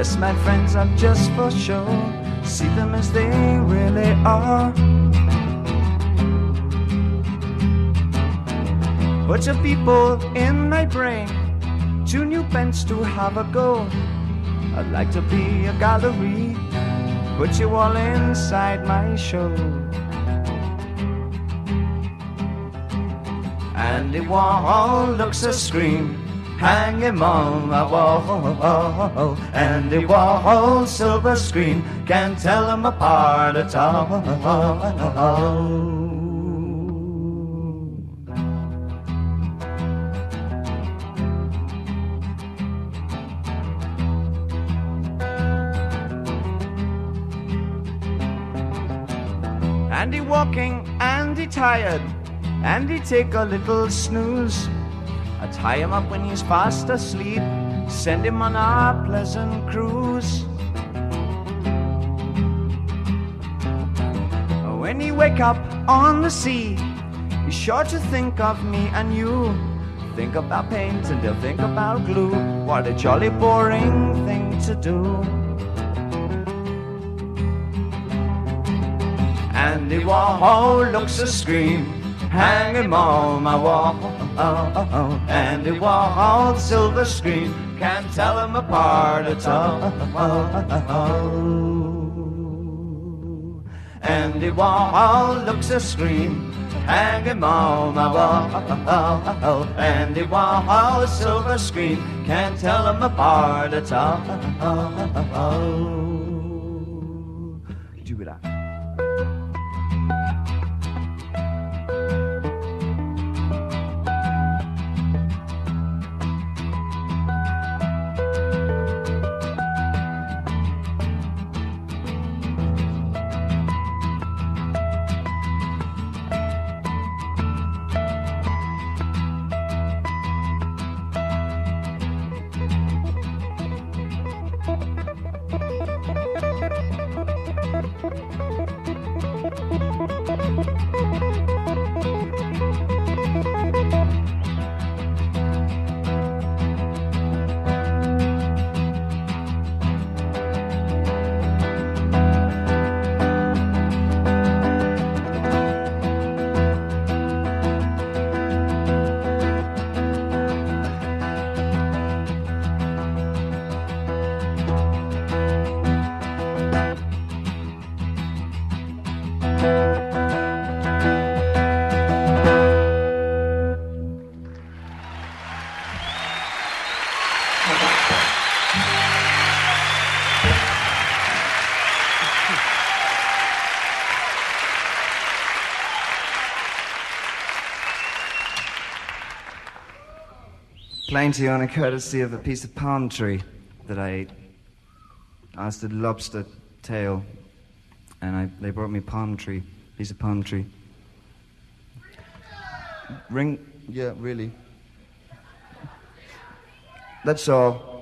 rest, my friends, are just for show. See them as they really are. Bunch of people in my brain, two new bents to have a go. I'd like to be a gallery, put you all inside my show. Andy Warhol looks a scream, hang him on my wall. Andy Warhol, silver screen, can't tell him apart at all. Andy walking, Andy tired, Andy take a little snooze. I tie him up when he's fast asleep, send him on a pleasant cruise. When he wake up on the sea, he's sure to think of me and you. Think about paint and they'll think about glue. What a jolly boring thing to do. Andy Warhol looks a scream, hang him on my wall. Andy Warhol, silver screen, can't tell him apart at all. Andy Warhol looks a scream, hang him on my wall. Andy Warhol, silver screen, can't tell him apart at all. Do it out. Playing to you on a courtesy of a piece of palm tree that I ate. I asked a lobster tail, and they brought me piece of palm tree. Ring, yeah, really. That's all.